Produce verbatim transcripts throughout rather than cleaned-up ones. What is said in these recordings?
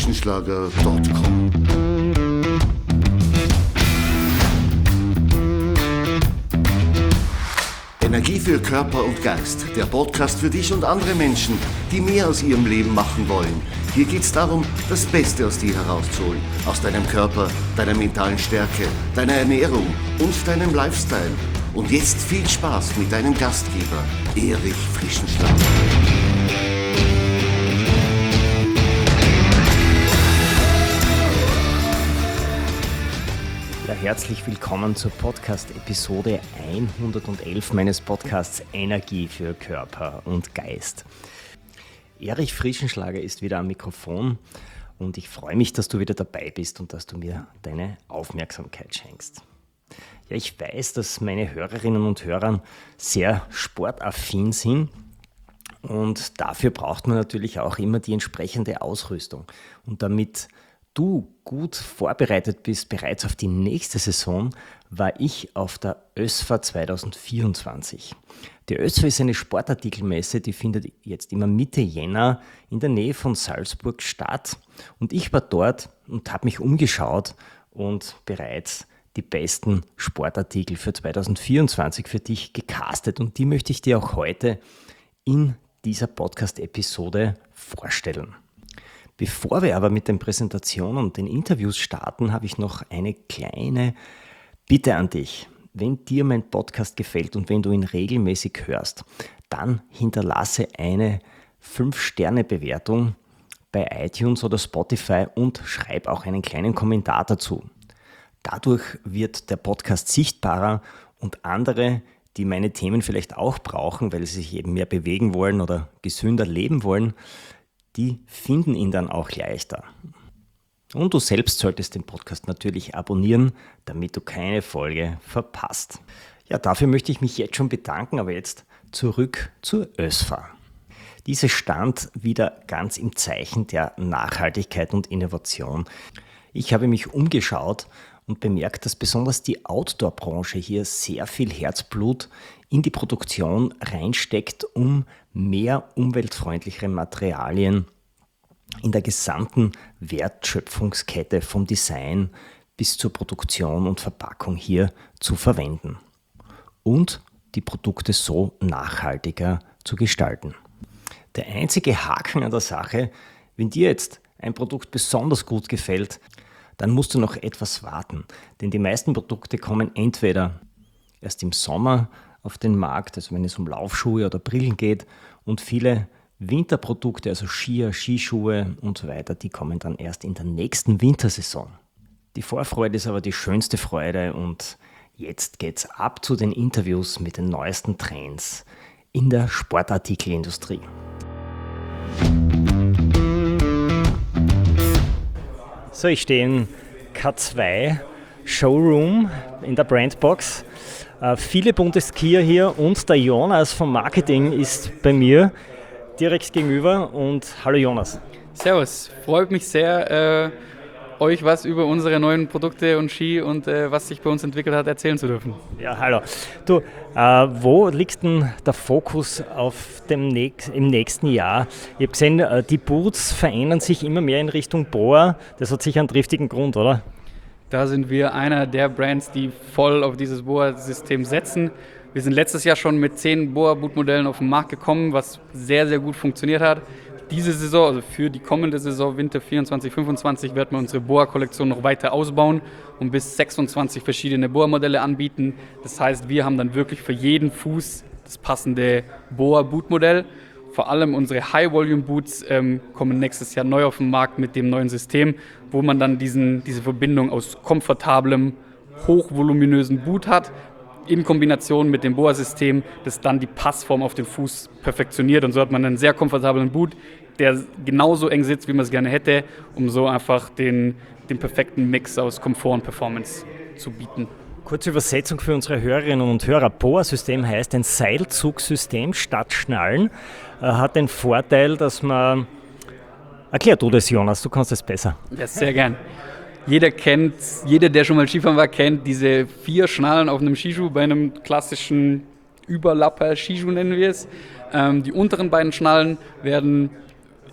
frischenschlager punkt com. Energie für Körper und Geist, der Podcast für dich und andere Menschen, die mehr aus ihrem Leben machen wollen. Hier geht es darum, das Beste aus dir herauszuholen, aus deinem Körper, deiner mentalen Stärke, deiner Ernährung und deinem Lifestyle. Und jetzt viel Spaß mit deinem Gastgeber, Erich Frischenschlager. Ja, herzlich willkommen zur Podcast-Episode hundertelf meines Podcasts Energie für Körper und Geist. Erich Frischenschlager ist wieder am Mikrofon und ich freue mich, dass du wieder dabei bist und dass du mir deine Aufmerksamkeit schenkst. Ja, ich weiß, dass meine Hörerinnen und Hörer sehr sportaffin sind und dafür braucht man natürlich auch immer die entsprechende Ausrüstung. Und damit du gut vorbereitet bist bereits auf die nächste Saison, war ich auf der ÖSFA zwanzig vierundzwanzig. Die ÖSFA ist eine Sportartikelmesse, die findet jetzt immer Mitte Jänner in der Nähe von Salzburg statt. Und ich war dort und habe mich umgeschaut und bereits die besten Sportartikel für zwanzig vierundzwanzig für dich gecastet. Und die möchte ich dir auch heute in dieser Podcast-Episode vorstellen. Bevor wir aber mit den Präsentationen und den Interviews starten, habe ich noch eine kleine Bitte an dich. Wenn dir mein Podcast gefällt und wenn du ihn regelmäßig hörst, dann hinterlasse eine fünf Sterne Bewertung bei iTunes oder Spotify und schreib auch einen kleinen Kommentar dazu. Dadurch wird der Podcast sichtbarer und andere, die meine Themen vielleicht auch brauchen, weil sie sich eben mehr bewegen wollen oder gesünder leben wollen, die finden ihn dann auch leichter. Und du selbst solltest den Podcast natürlich abonnieren, damit du keine Folge verpasst. Ja, dafür möchte ich mich jetzt schon bedanken, aber jetzt zurück zur ÖSFA. Diese stand wieder ganz im Zeichen der Nachhaltigkeit und Innovation. Ich habe mich umgeschaut und bemerkt, dass besonders die Outdoor-Branche hier sehr viel Herzblut in die Produktion reinsteckt, um mehr umweltfreundlichere Materialien in der gesamten Wertschöpfungskette vom Design bis zur Produktion und Verpackung hier zu verwenden und die Produkte so nachhaltiger zu gestalten. Der einzige Haken an der Sache, wenn dir jetzt ein Produkt besonders gut gefällt, dann musst du noch etwas warten, denn die meisten Produkte kommen entweder erst im Sommer auf den Markt, also wenn es um Laufschuhe oder Brillen geht, und viele Winterprodukte, also Skier, Skischuhe und so weiter, die kommen dann erst in der nächsten Wintersaison. Die Vorfreude ist aber die schönste Freude und jetzt geht's ab zu den Interviews mit den neuesten Trends in der Sportartikelindustrie. So, ich stehe im K zwei Showroom in der Brandbox. Äh, viele bunte Skier hier und der Jonas vom Marketing ist bei mir direkt gegenüber. Und hallo Jonas. Servus, freut mich sehr, äh, euch was über unsere neuen Produkte und Ski und äh, was sich bei uns entwickelt hat, erzählen zu dürfen. Ja, hallo. Du, äh, wo liegt denn der Fokus auf dem nächst, im nächsten Jahr? Ich habe gesehen, äh, die Boots verändern sich immer mehr in Richtung Boa. Das hat sicher einen triftigen Grund, oder? Da sind wir einer der Brands, die voll auf dieses Boa-System setzen. Wir sind letztes Jahr schon mit zehn Boa-Boot-Modellen auf den Markt gekommen, was sehr, sehr gut funktioniert hat. Diese Saison, also für die kommende Saison Winter vierundzwanzig fünfundzwanzig, werden wir unsere Boa-Kollektion noch weiter ausbauen und bis sechsundzwanzig verschiedene Boa-Modelle anbieten. Das heißt, wir haben dann wirklich für jeden Fuß das passende Boa-Boot-Modell. Vor allem unsere High-Volume-Boots ähm, kommen nächstes Jahr neu auf den Markt mit dem neuen System, wo man dann diesen, diese Verbindung aus komfortablem, hochvoluminösen Boot hat, in Kombination mit dem Boa-System, das dann die Passform auf dem Fuß perfektioniert. Und so hat man einen sehr komfortablen Boot, der genauso eng sitzt, wie man es gerne hätte, um so einfach den, den perfekten Mix aus Komfort und Performance zu bieten. Kurze Übersetzung für unsere Hörerinnen und Hörer. Boa-System heißt ein Seilzugsystem statt Schnallen. Äh, hat den Vorteil, dass man... Erklär du das, Jonas, du kannst es besser. Ja, sehr gern. Jeder kennt, jeder, der schon mal Skifahren war, kennt diese vier Schnallen auf einem Skischuh bei einem klassischen Überlapper-Skischuh, nennen wir es. Ähm, die unteren beiden Schnallen werden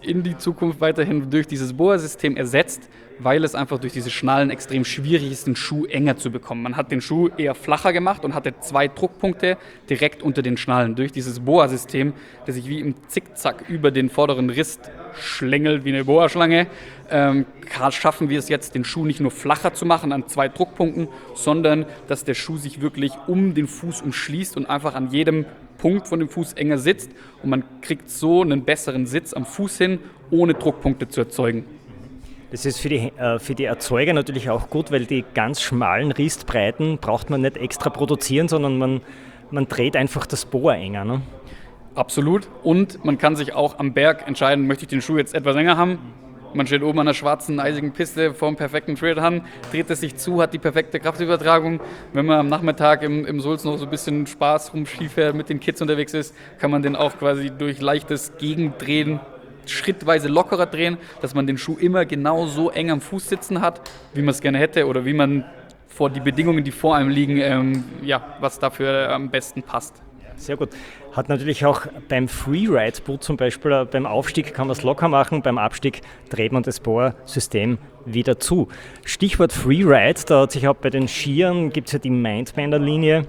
in die Zukunft weiterhin durch dieses B O A-System ersetzt, weil es einfach durch diese Schnallen extrem schwierig ist, den Schuh enger zu bekommen. Man hat den Schuh eher flacher gemacht und hatte zwei Druckpunkte direkt unter den Schnallen. Durch dieses B O A-System, das sich wie im Zickzack über den vorderen Rist schlängelt, wie eine Boa-Schlange, ähm, schaffen wir es jetzt, den Schuh nicht nur flacher zu machen an zwei Druckpunkten, sondern dass der Schuh sich wirklich um den Fuß umschließt und einfach an jedem Punkt von dem Fuß enger sitzt. Und man kriegt so einen besseren Sitz am Fuß hin, ohne Druckpunkte zu erzeugen. Das ist für die, äh, für die Erzeuger natürlich auch gut, weil die ganz schmalen Ristbreiten braucht man nicht extra produzieren, sondern man, man dreht einfach das B O A enger. Ne? Absolut. Und man kann sich auch am Berg entscheiden, möchte ich den Schuh jetzt etwas enger haben? Man steht oben an einer schwarzen, eisigen Piste vor einem perfekten Trailrun, dreht es sich zu, hat die perfekte Kraftübertragung. Wenn man am Nachmittag im, im Sulz noch so ein bisschen Spaß rum Skifährt, mit den Kids unterwegs ist, kann man den auch quasi durch leichtes Gegendrehen schrittweise lockerer drehen, dass man den Schuh immer genau so eng am Fuß sitzen hat, wie man es gerne hätte oder wie man vor die Bedingungen, die vor einem liegen, ähm, ja, was dafür am besten passt. Sehr gut. Hat natürlich auch beim Freeride-Boot zum Beispiel, äh, beim Aufstieg kann man es locker machen, beim Abstieg dreht man das B O A-System wieder zu. Stichwort Freeride, da hat sich auch bei den Skiern, gibt es ja die Mindbender-Linie.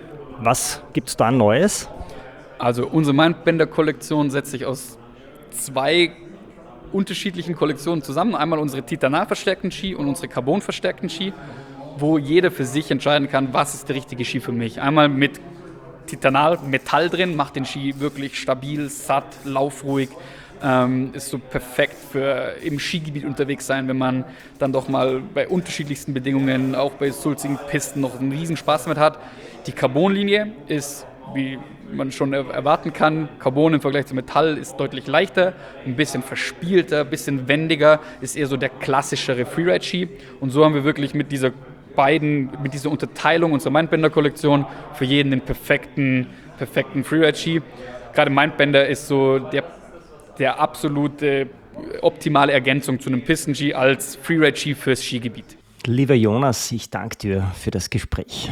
Was gibt es da Neues? Also unsere Mindbender-Kollektion setzt sich aus zwei unterschiedlichen Kollektionen zusammen. Einmal unsere Titanal-verstärkten Ski und unsere Carbon-verstärkten Ski, wo jeder für sich entscheiden kann, was ist der richtige Ski für mich. Einmal mit Titanal, Metall drin, macht den Ski wirklich stabil, satt, laufruhig. Ähm, ist so perfekt für im Skigebiet unterwegs sein, wenn man dann doch mal bei unterschiedlichsten Bedingungen, auch bei sulzigen Pisten, noch einen riesen Spaß damit hat. Die Carbon-Linie ist, wie man schon erwarten kann, Carbon im Vergleich zu Metall ist deutlich leichter, ein bisschen verspielter, ein bisschen wendiger, ist eher so der klassischere Freeride-Ski. Und so haben wir wirklich mit dieser beiden, mit dieser Unterteilung unserer Mindbender-Kollektion für jeden den perfekten, perfekten Freeride-Ski. Gerade Mindbender ist so der, der absolute optimale Ergänzung zu einem Pistenski als Freeride-Ski fürs Skigebiet. Lieber Jonas, ich danke dir für das Gespräch.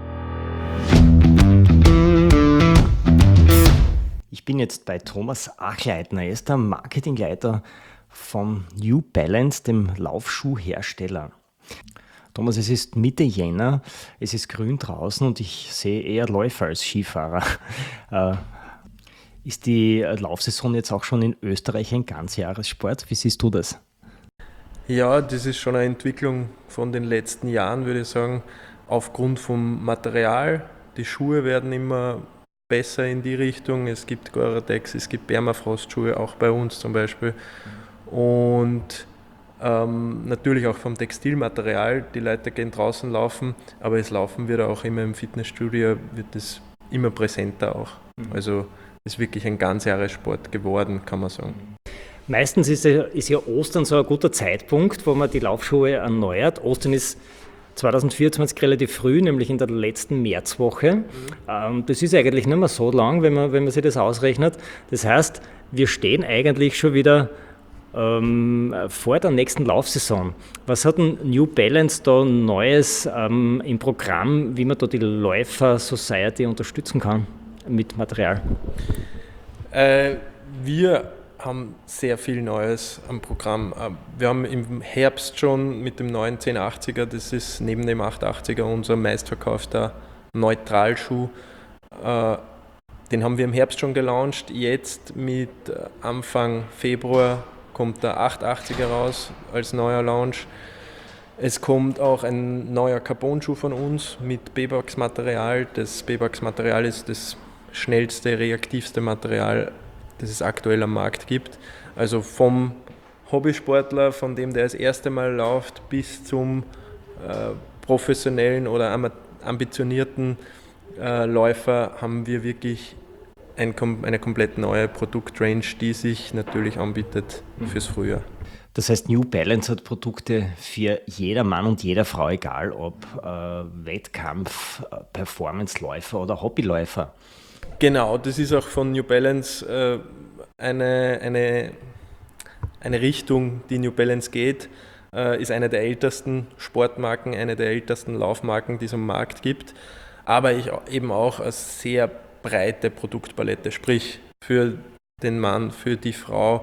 Ich bin jetzt bei Thomas Achleitner. Er ist der Marketingleiter von New Balance, dem Laufschuhhersteller. Thomas, es ist Mitte Jänner, es ist grün draußen und ich sehe eher Läufer als Skifahrer. Äh, ist die Laufsaison jetzt auch schon in Österreich ein Ganzjahressport? Wie siehst du das? Ja, das ist schon eine Entwicklung von den letzten Jahren, würde ich sagen, aufgrund vom Material. Die Schuhe werden immer besser in die Richtung. Es gibt Gore-Tex, es gibt Permafrost-Schuhe, auch bei uns zum Beispiel. Und ähm, natürlich auch vom Textilmaterial. Die Leute gehen draußen laufen, aber es laufen wird auch immer im Fitnessstudio, wird es immer präsenter auch. Also ist wirklich ein Ganzjahressport geworden, kann man sagen. Meistens ist ja, ist ja Ostern so ein guter Zeitpunkt, wo man die Laufschuhe erneuert. Ostern ist zwanzig vierundzwanzig relativ früh, nämlich in der letzten Märzwoche. Mhm. Ähm, das ist eigentlich nicht mehr so lang, wenn man, wenn man sich das ausrechnet. Das heißt, wir stehen eigentlich schon wieder ähm, vor der nächsten Laufsaison. Was hat denn New Balance da Neues ähm, im Programm, wie man da die Läufer Society unterstützen kann mit Material? Äh, wir haben sehr viel Neues am Programm. Wir haben im Herbst schon mit dem neuen zehn achtziger, das ist neben dem acht achtziger unser meistverkaufter Neutralschuh. Den haben wir im Herbst schon gelauncht. Jetzt mit Anfang Februar kommt der acht achtziger raus als neuer Launch. Es kommt auch ein neuer Carbon-Schuh von uns mit B-Box-Material. Das B-Box-Material ist das schnellste, reaktivste Material, das es aktuell am Markt gibt. Also vom Hobbysportler, von dem der das erste Mal läuft, bis zum äh, professionellen oder ambitionierten äh, Läufer haben wir wirklich ein, eine komplett neue Produktrange, die sich natürlich anbietet fürs Frühjahr. Das heißt, New Balance hat Produkte für jeder Mann und jeder Frau, egal ob äh, Wettkampf, äh, Performanceläufer oder Hobbyläufer. Genau, das ist auch von New Balance äh, eine, eine, eine Richtung, die New Balance geht, äh, ist eine der ältesten Sportmarken, eine der ältesten Laufmarken, die es am Markt gibt, aber ich, eben auch eine sehr breite Produktpalette, sprich für den Mann, für die Frau,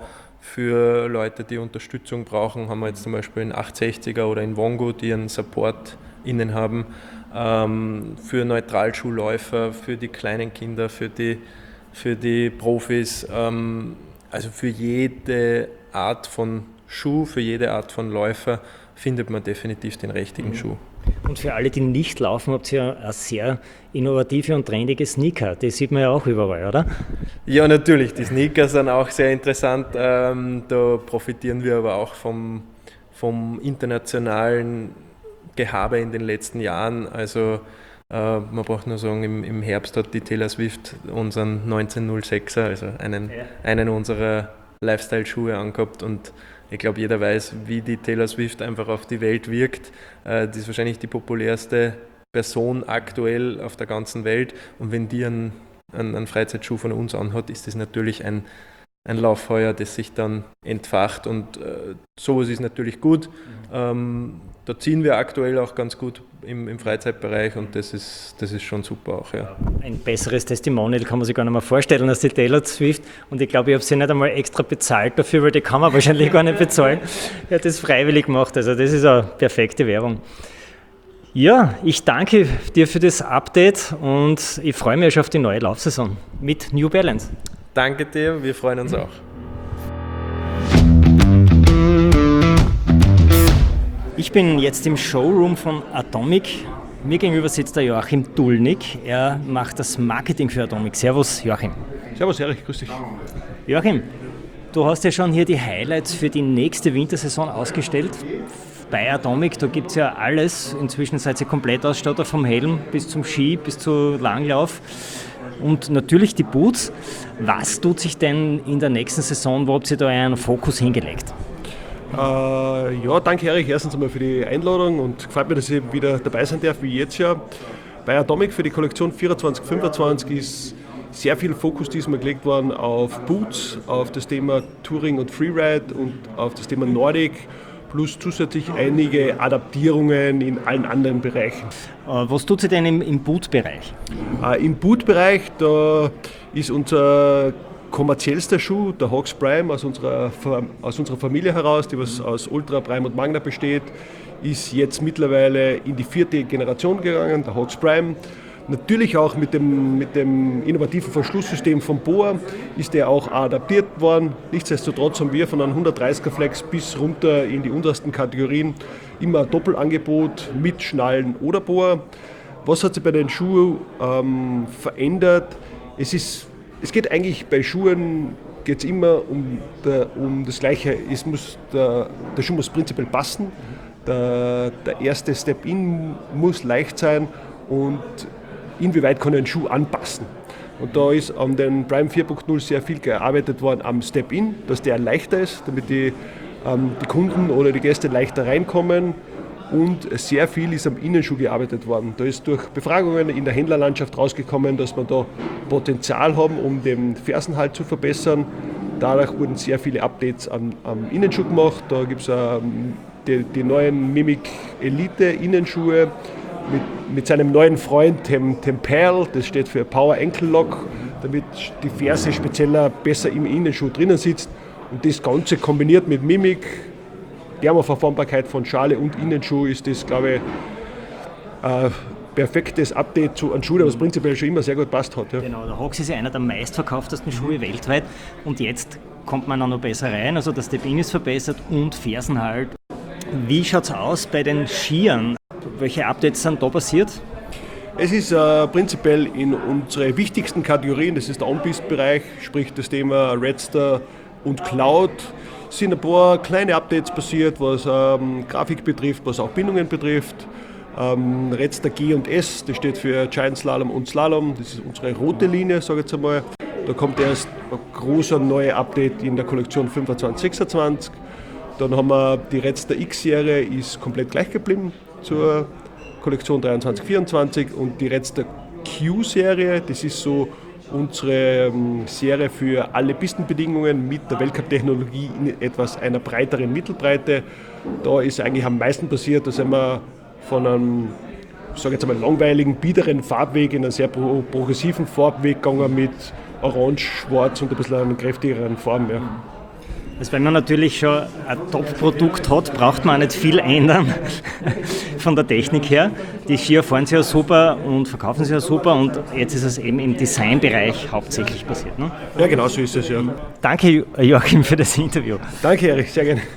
Für Leute, die Unterstützung brauchen, haben wir jetzt zum Beispiel einen achthundertsechziger oder in Wongo, die einen Support innen haben. Ähm, für Neutralschuhläufer, für die kleinen Kinder, für die, für die Profis. Ähm, also für jede Art von Schuh, für jede Art von Läufer findet man definitiv den richtigen mhm. Schuh. Und für alle, die nicht laufen, habt ihr eine sehr innovative und trendige Sneaker. Die sieht man ja auch überall, oder? Ja, natürlich. Die Sneaker sind auch sehr interessant. Ähm, da profitieren wir aber auch vom, vom internationalen Gehabe in den letzten Jahren. Also äh, man braucht nur sagen, im, im Herbst hat die Taylor Swift unseren neunzehnhundertsechser, also einen, ja. einen unserer Lifestyle-Schuhe angehabt und ich glaube, jeder weiß, wie die Taylor Swift einfach auf die Welt wirkt. Äh, die ist wahrscheinlich die populärste Person aktuell auf der ganzen Welt. Und wenn die einen, einen, einen Freizeitschuh von uns anhat, ist das natürlich ein, ein Lauffeuer, das sich dann entfacht. Und äh, sowas ist natürlich gut. Ähm, da ziehen wir aktuell auch ganz gut im, im Freizeitbereich und das ist, das ist schon super auch. Ja. Ein besseres Testimonial kann man sich gar nicht mehr vorstellen als die Taylor Swift und ich glaube, ich habe sie nicht einmal extra bezahlt dafür, weil die kann man wahrscheinlich gar nicht bezahlen. Er hat das freiwillig gemacht, also das ist eine perfekte Werbung. Ja, ich danke dir für das Update und ich freue mich schon auf die neue Laufsaison mit New Balance. Danke dir, wir freuen uns auch. Ich bin jetzt im Showroom von Atomic. Mir gegenüber sitzt der Joachim Dulnig. Er macht das Marketing für Atomic. Servus, Joachim. Servus, Erich, grüß dich. Joachim, du hast ja schon hier die Highlights für die nächste Wintersaison ausgestellt. Bei Atomic, da gibt es ja alles. Inzwischen seid ihr komplett ausgestattet, vom Helm bis zum Ski, bis zu Langlauf. Und natürlich die Boots. Was tut sich denn in der nächsten Saison? Wo habt ihr da einen Fokus hingelegt? Äh, ja, danke Erich, erstens einmal für die Einladung und gefällt mir, dass ich wieder dabei sein darf, wie jetzt ja. Bei Atomic für die Kollektion vierundzwanzig fünfundzwanzig ist sehr viel Fokus diesmal gelegt worden auf Boots, auf das Thema Touring und Freeride und auf das Thema Nordic, plus zusätzlich einige Adaptierungen in allen anderen Bereichen. Was tut sie denn im, im Boot-Bereich? Äh, Im Boot-Bereich, da ist unser kommerziellster Schuh, der Hawx Prime, aus unserer, aus unserer Familie heraus, die was aus Ultra, Prime und Magna besteht, ist jetzt mittlerweile in die vierte Generation gegangen, der Hawx Prime. Natürlich auch mit dem, mit dem innovativen Verschlusssystem von Boa ist der auch adaptiert worden. Nichtsdestotrotz haben wir von einem hundertdreißiger Flex bis runter in die untersten Kategorien immer ein Doppelangebot mit Schnallen oder Boa. Was hat sich bei den Schuhen ähm, verändert? Es ist Es geht eigentlich bei Schuhen geht's immer um, der, um das Gleiche. Es muss der, der Schuh muss prinzipiell passen. Der, der erste Step-In muss leicht sein und inwieweit kann ich einen Schuh anpassen. Und da ist an den Prime vier Punkt null sehr viel gearbeitet worden am Step-In, dass der leichter ist, damit die, ähm, die Kunden oder die Gäste leichter reinkommen. Und sehr viel ist am Innenschuh gearbeitet worden. Da ist durch Befragungen in der Händlerlandschaft rausgekommen, dass wir da Potenzial haben, um den Fersenhalt zu verbessern. Dadurch wurden sehr viele Updates am, am Innenschuh gemacht. Da gibt es ähm, die, die neuen Mimic Elite Innenschuhe mit, mit seinem neuen Freund, dem, dem Pearl, das steht für Power Ankle Lock, damit die Ferse spezieller besser im Innenschuh drinnen sitzt. Und das Ganze kombiniert mit Mimic, Thermoverformbarkeit von Schale und Innenschuh ist das, glaube ich, ein perfektes Update zu einem Schuh, der was prinzipiell schon immer sehr gut passt hat. Ja. Genau, der Hawx ist ja einer der meistverkauftesten Schuhe weltweit und jetzt kommt man auch noch besser rein, also das Step-In ist verbessert und Fersenhalt. Wie schaut es aus bei den Skiern? Welche Updates sind da passiert? Es ist äh, prinzipiell in unsere wichtigsten Kategorien, das ist der On-Piste-Bereich, sprich das Thema Redster und Cloud. Es sind ein paar kleine Updates passiert, was ähm, Grafik betrifft, was auch Bindungen betrifft. Ähm, Redster G und S, das steht für Giant Slalom und Slalom, das ist unsere rote Linie, sage ich jetzt einmal. Da kommt erst ein großer neuer Update in der Kollektion fünfundzwanzig sechsundzwanzig. Dann haben wir die Redster X-Serie, ist komplett gleich geblieben zur Kollektion dreiundzwanzig vierundzwanzig und die Redster Q-Serie, das ist so unsere Serie für alle Pistenbedingungen mit der Weltcup-Technologie in etwas einer breiteren Mittelbreite. Da ist eigentlich am meisten passiert, da sind wir von einem, ich sage jetzt einmal, langweiligen, biederen Farbweg in einen sehr pro- progressiven Farbweg gegangen mit Orange, Schwarz und ein bisschen einer kräftigeren Farben. Ja. Also wenn man natürlich schon ein Top-Produkt hat, braucht man auch nicht viel ändern von der Technik her. Die Skier fahren sich ja super und verkaufen sich ja super und jetzt ist es eben im Designbereich hauptsächlich passiert. Ne? Ja, genau so ist es, ja. Danke Joachim für das Interview. Danke Erich, sehr gerne.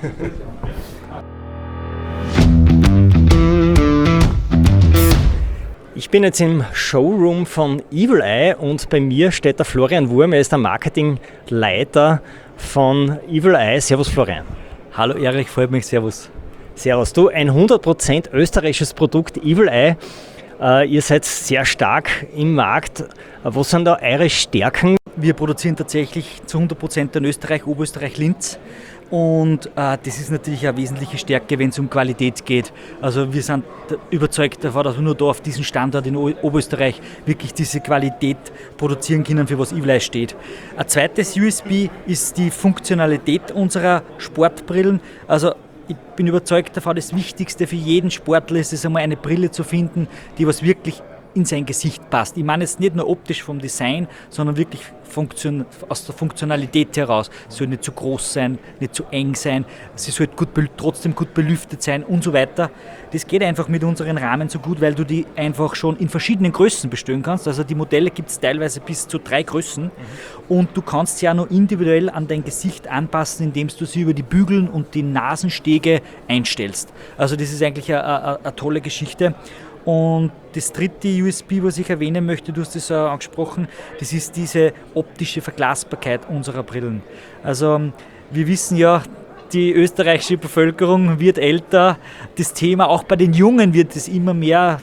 Ich bin jetzt im Showroom von Evil Eye und bei mir steht der Florian Wurm, er ist der Marketingleiter von Evil Eye. Servus Florian. Hallo Erich, freut mich, servus. Servus, du, ein hundert Prozent österreichisches Produkt Evil Eye. Äh, ihr seid sehr stark im Markt. Was sind da eure Stärken? Wir produzieren tatsächlich zu hundert Prozent in Österreich, Oberösterreich, Linz. Und äh, das ist natürlich eine wesentliche Stärke, wenn es um Qualität geht. Also wir sind überzeugt davon, dass wir nur da auf diesem Standort in o- Oberösterreich wirklich diese Qualität produzieren können, für was Evil Eye steht. Ein zweites U S P ist die Funktionalität unserer Sportbrillen. Also ich bin überzeugt davon, das Wichtigste für jeden Sportler ist es einmal eine Brille zu finden, die was wirklich in sein Gesicht passt. Ich meine jetzt nicht nur optisch vom Design, sondern wirklich Funktion, aus der Funktionalität heraus. Es soll nicht zu groß sein, nicht zu eng sein, sie soll gut, trotzdem gut belüftet sein und so weiter. Das geht einfach mit unseren Rahmen so gut, weil du die einfach schon in verschiedenen Größen bestellen kannst. Also die Modelle gibt es teilweise bis zu drei Größen mhm. und du kannst sie ja noch individuell an dein Gesicht anpassen, indem du sie über die Bügeln und die Nasenstege einstellst. Also das ist eigentlich eine, eine, eine tolle Geschichte. Und das dritte U S P, was ich erwähnen möchte, du hast es auch angesprochen, das ist diese optische Verglasbarkeit unserer Brillen. Also wir wissen ja, die österreichische Bevölkerung wird älter, das Thema auch bei den Jungen wird es immer mehr,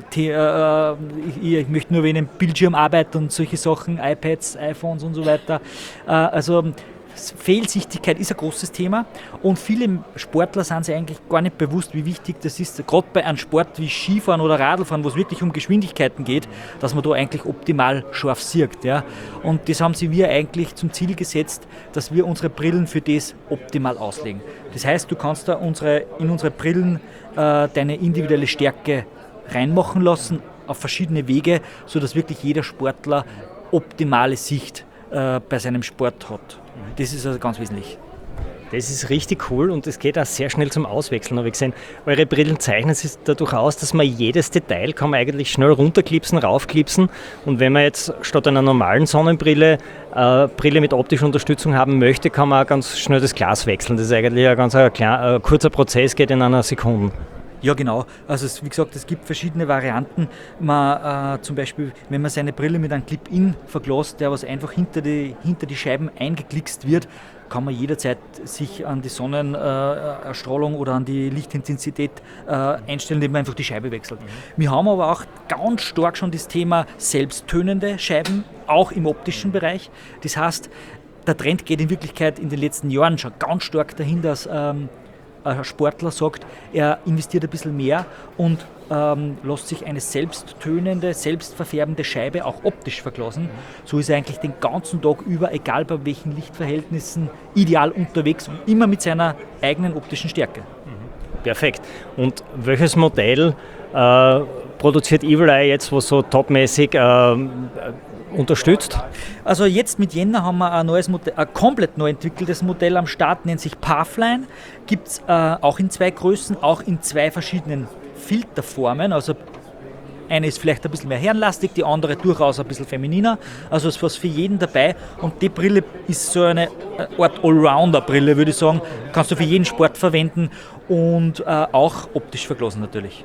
ich möchte nur erwähnen, Bildschirmarbeit und solche Sachen, iPads, iPhones und so weiter. Also Fehlsichtigkeit ist ein großes Thema und viele Sportler sind sich eigentlich gar nicht bewusst, wie wichtig das ist, gerade bei einem Sport wie Skifahren oder Radlfahren, wo es wirklich um Geschwindigkeiten geht, dass man da eigentlich optimal scharf sieht. Ja. Und das haben sie wir eigentlich zum Ziel gesetzt, dass wir unsere Brillen für das optimal auslegen. Das heißt, du kannst da unsere, in unsere Brillen äh, deine individuelle Stärke reinmachen lassen, auf verschiedene Wege, sodass wirklich jeder Sportler optimale Sicht äh, bei seinem Sport hat. Das ist also ganz wesentlich. Das ist richtig cool und es geht auch sehr schnell zum Auswechseln, habe ich gesehen. Eure Brillen zeichnen sich dadurch aus, dass man jedes Detail kann man eigentlich schnell runterklipsen, raufklipsen und wenn man jetzt statt einer normalen Sonnenbrille äh, Brille mit optischer Unterstützung haben möchte, kann man auch ganz schnell das Glas wechseln. Das ist eigentlich ein ganz ein kleiner, ein kurzer Prozess, geht in einer Sekunde. Ja, genau. Also es, wie gesagt, es gibt verschiedene Varianten. Man, äh, zum Beispiel, wenn man seine Brille mit einem Clip-In verglast, der was einfach hinter die, hinter die Scheiben eingeklickst wird, kann man jederzeit sich an die Sonnenerstrahlung äh, oder an die Lichtintensität äh, einstellen, indem man einfach die Scheibe wechselt. Mhm. Wir haben aber auch ganz stark schon das Thema selbsttönende Scheiben, auch im optischen Bereich. Das heißt, der Trend geht in Wirklichkeit in den letzten Jahren schon ganz stark dahin, dass ähm, ein Sportler sagt, er investiert ein bisschen mehr und ähm, lässt sich eine selbsttönende, selbstverfärbende Scheibe auch optisch verglasen. So ist er eigentlich den ganzen Tag über, egal bei welchen Lichtverhältnissen, ideal unterwegs und immer mit seiner eigenen optischen Stärke. Perfekt. Und welches Modell äh, produziert Evil Eye jetzt, was so topmäßig äh, unterstützt? Also jetzt mit Jänner haben wir ein neues Modell, ein komplett neu entwickeltes Modell am Start, nennt sich Pathline. Gibt es äh, auch in zwei Größen, auch in zwei verschiedenen Filterformen. Also eine ist vielleicht ein bisschen mehr herrenlastig, die andere durchaus ein bisschen femininer. Also es ist was für jeden dabei und die Brille ist so eine Art Allrounder-Brille, würde ich sagen. Kannst du für jeden Sport verwenden und äh, auch optisch verglasen natürlich.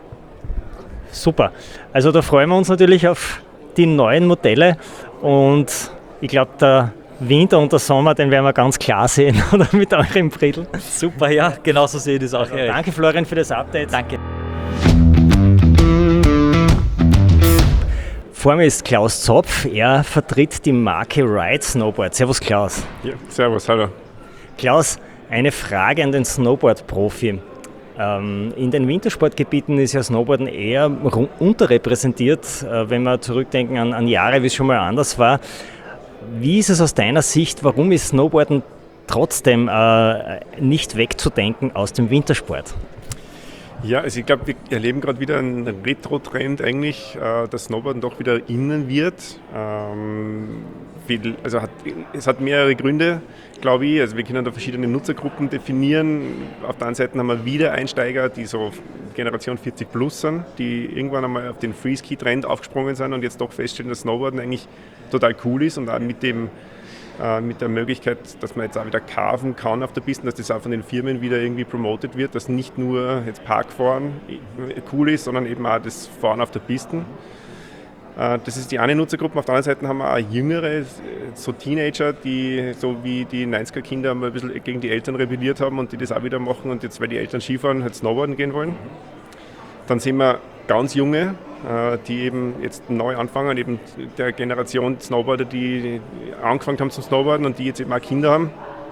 Super. Also da freuen wir uns natürlich auf die neuen Modelle und ich glaube, der Winter und der Sommer, den werden wir ganz klar sehen, oder mit euren Brillen. Super, ja, genau so sehe ich das auch. Also, danke Florian für das Update. Danke. Vor mir ist Klaus Zopf, er vertritt die Marke Ride Snowboard. Servus Klaus. Ja, servus, hallo. Klaus, eine Frage an den Snowboard-Profi. In den Wintersportgebieten ist ja Snowboarden eher unterrepräsentiert, wenn wir zurückdenken an, an Jahre, wie es schon mal anders war. Wie ist es aus deiner Sicht, warum ist Snowboarden trotzdem äh, nicht wegzudenken aus dem Wintersport? Ja, also ich glaube, wir erleben gerade wieder einen Retro-Trend eigentlich, äh, dass Snowboarden doch wieder innen wird. Ähm, viel, also hat, es hat mehrere Gründe. glaube ich. Also wir können da verschiedene Nutzergruppen definieren. Auf der einen Seite haben wir Wiedereinsteiger, die so Generation vierzig plus sind, die irgendwann einmal auf den Freeski-Trend aufgesprungen sind und jetzt doch feststellen, dass Snowboarden eigentlich total cool ist und auch mit dem äh, mit der Möglichkeit, dass man jetzt auch wieder carven kann auf der Piste, dass das auch von den Firmen wieder irgendwie promotet wird, dass nicht nur jetzt Parkfahren cool ist, sondern eben auch das Fahren auf der Piste. Das ist die eine Nutzergruppe. Auf der anderen Seite haben wir auch jüngere, so Teenager, die so wie die neunziger-Kinder ein bisschen gegen die Eltern rebelliert haben und die das auch wieder machen und jetzt, weil die Eltern Skifahren, halt Snowboarden gehen wollen. Dann sehen wir ganz junge, die eben jetzt neu anfangen, eben der Generation Snowboarder, die angefangen haben zum Snowboarden und die jetzt eben auch Kinder haben.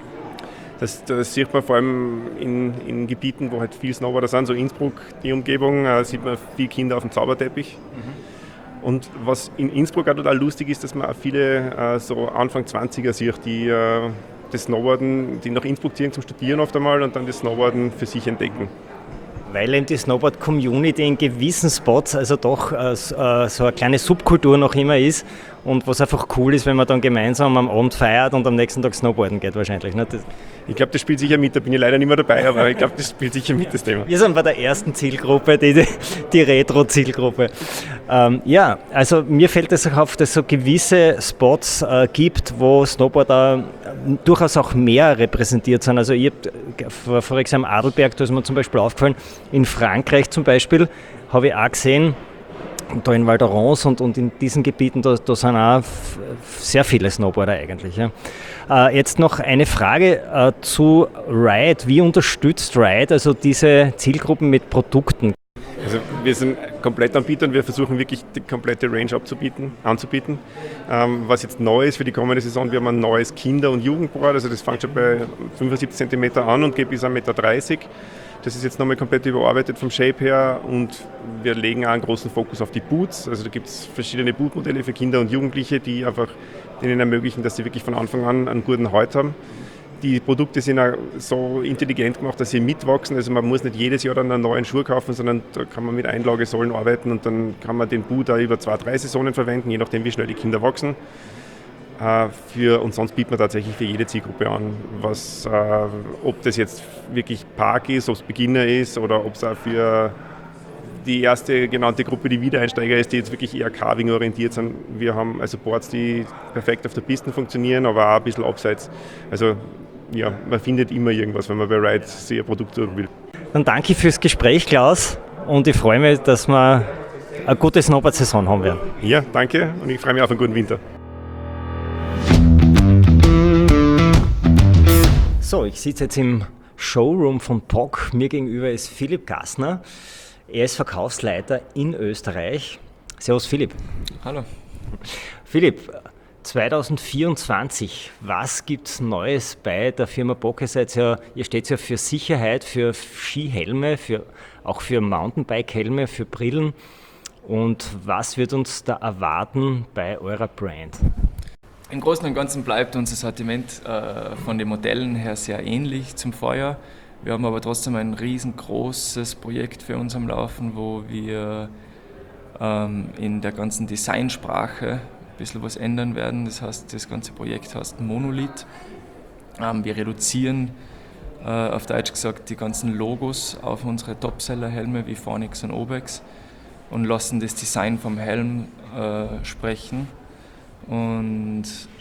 Das, das sieht man vor allem in, in Gebieten, wo halt viele Snowboarder sind, so Innsbruck, die Umgebung, sieht man viele Kinder auf dem Zauberteppich. Mhm. Und was in Innsbruck auch total lustig ist, dass man auch viele äh, so Anfang zwanziger sieht, die äh, das Snowboarden, die nach Innsbruck ziehen zum Studieren oft einmal und dann das Snowboarden für sich entdecken. Weil eben die Snowboard-Community in gewissen Spots also doch äh, so eine kleine Subkultur noch immer ist und was einfach cool ist, wenn man dann gemeinsam am Abend feiert und am nächsten Tag Snowboarden geht wahrscheinlich. Ne? Das ich glaube, das spielt sicher mit, da bin ich leider nicht mehr dabei, aber ich glaube, das spielt sicher mit, das Thema. Wir sind bei der ersten Zielgruppe, die, die Retro-Zielgruppe. Ähm, ja, also mir fällt es auch auf, dass es so gewisse Spots äh, gibt, wo Snowboarder durchaus auch mehr repräsentiert sind. Also ich habe vor, vor example am Adelberg, da ist mir zum Beispiel aufgefallen, in Frankreich zum Beispiel, habe ich auch gesehen, da in Val d'Orance und, und in diesen Gebieten, da, da sind auch f- sehr viele Snowboarder eigentlich. Ja. Äh, jetzt noch eine Frage äh, zu Ride. Wie unterstützt Ride also diese Zielgruppen mit Produkten? Also wir sind Komplettanbieter und wir versuchen wirklich die komplette Range abzubieten, anzubieten. Ähm, was jetzt neu ist für die kommende Saison, wir haben ein neues Kinder- und Jugendboard, also das fängt schon bei fünfundsiebzig Zentimeter an und geht bis eins Komma dreißig Meter. Das ist jetzt nochmal komplett überarbeitet vom Shape her und wir legen auch einen großen Fokus auf die Boots. Also da gibt es verschiedene Bootmodelle für Kinder und Jugendliche, die einfach denen ermöglichen, dass sie wirklich von Anfang an einen guten Halt haben. Die Produkte sind auch so intelligent gemacht, dass sie mitwachsen. Also man muss nicht jedes Jahr dann einen neuen Schuh kaufen, sondern da kann man mit Einlagesäulen arbeiten und dann kann man den Boot auch über zwei, drei Saisonen verwenden, je nachdem wie schnell die Kinder wachsen. Für, und sonst bietet man tatsächlich für jede Zielgruppe an, was, äh, ob das jetzt wirklich Park ist, ob es Beginner ist oder ob es auch für die erste genannte Gruppe, die Wiedereinsteiger ist, die jetzt wirklich eher Carving orientiert sind. Wir haben also Boards, die perfekt auf der Piste funktionieren, aber auch ein bisschen abseits. Also ja, man findet immer irgendwas, wenn man bei Ride sich ein Produkt suchen will. Dann danke fürs Gespräch, Klaus, und ich freue mich, dass wir eine gute Snowboard-Saison haben werden. Ja, danke und ich freue mich auf einen guten Winter. So, ich sitze jetzt im Showroom von P O C. Mir gegenüber ist Philipp Gassner. Er ist Verkaufsleiter in Österreich. Servus Philipp. Hallo. Philipp, zwanzig vierundzwanzig, was gibt es Neues bei der Firma P O C? Ihr, seid ja, ihr steht ja für Sicherheit, für Skihelme, für, auch für Mountainbike-Helme, für Brillen. Und was wird uns da erwarten bei eurer Brand? Im Großen und Ganzen bleibt unser Sortiment äh, von den Modellen her sehr ähnlich zum Vorjahr. Wir haben aber trotzdem ein riesengroßes Projekt für uns am Laufen, wo wir ähm, in der ganzen Designsprache ein bisschen was ändern werden. Das heißt, das ganze Projekt heißt Monolith. Ähm, wir reduzieren, äh, auf Deutsch gesagt, die ganzen Logos auf unsere Topseller-Helme wie Phoenix und Obex und lassen das Design vom Helm äh, sprechen. Und